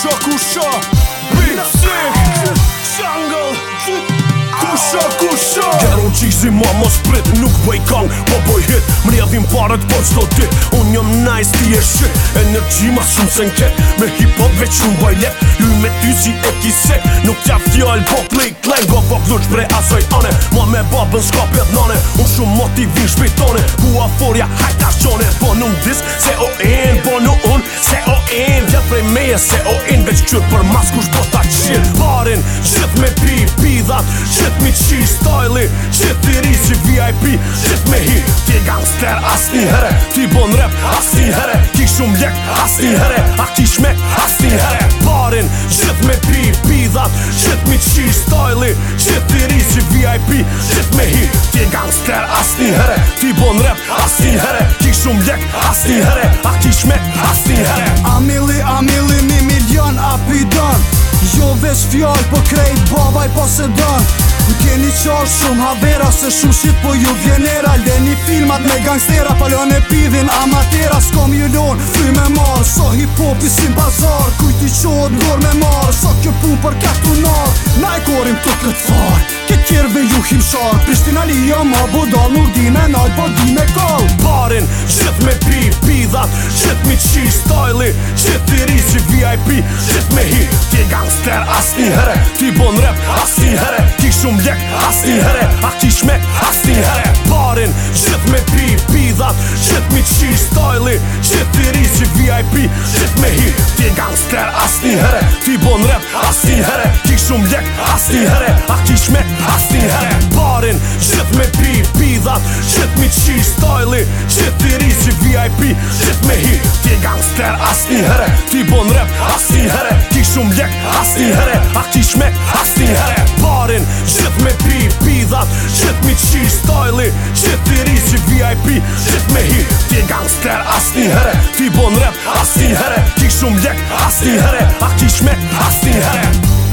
kusha Big Sick Jungle Kusha Geron qizi ma mos prit Nuk bëj kong, po bëj hit Mrjedhin paret po qdo dit Unë jom nice, ti e shit Energy ma shumë se n'ket Me hip-hop veç unë bëj let Luj me ty si e kisek Nuk t'ja fjall po play klen Go po kluq bre asoj ane Ma me babën s'ka pjet nane Unë shumë motivin shpejtone Ku aforja hajta shone Po nuk dis se o en Po nuk unë se o en Vjet prej meje se o en Veç qyr për mas kush po ta qir Barin, gjith me pi, pidhat Gjith mi qi styli Gjith i ri si VIP Gjith me hi Ti gangster asni here Ti bon rap asni here Ki shumë lek asni here A ki shmek asni here Barin, gjith me pi, pidhat Gjith mi qi styli Gjith i ri si VIP Gjith me hi Ti gangster asni here Ti bon rap asni here Ki shumë lek asni here A ki shmek asni here Amili, 1 milion apidon Jo veç fjall po krejt bavaj po se don M'keni qarë shumë havera Se shumë shit po ju vjenera Leni filmat me gangstera Palon e pidhin amatera S'kom ju lon, fry me marë So hip-hopi si bazar Kujti qohet ngor me marë So kjo pun për katunar Na e korim të këtë far Këtë kjerve ju himshar Prishtina lija ma budal Nuk di me nalt po di me kall Barin, gjith me pi, pidhat Gjith mi qi styli Gjith i ri si VIP Gjith me hi Ti gangster asni here Ti bon rap asni here Ki shumë lek asni here A ki shmek asni here Barin, gjith me pi, pidhat Gjith mi qi styli Gjith i ri si VIP Gjith me hi Ti gangster asni here Ti bon rap asni here Ki shumë lek asni here A ki shmek asni here Barin, gjith me pi, pidhat Gjith mi qi styli Gjith i ri si VIP Gjith me hi Ti gangster asni here Ti bon rap asni here Ki shumë lek asni here A ki shmek asni here Barin, gjith me pi, pidhat Gjith mi qi styli Gjith i ri si VIP Gjith me hi Ti gangster asni here Ti bon rap asni here Ki shumë lek asni here A ki shmek asni here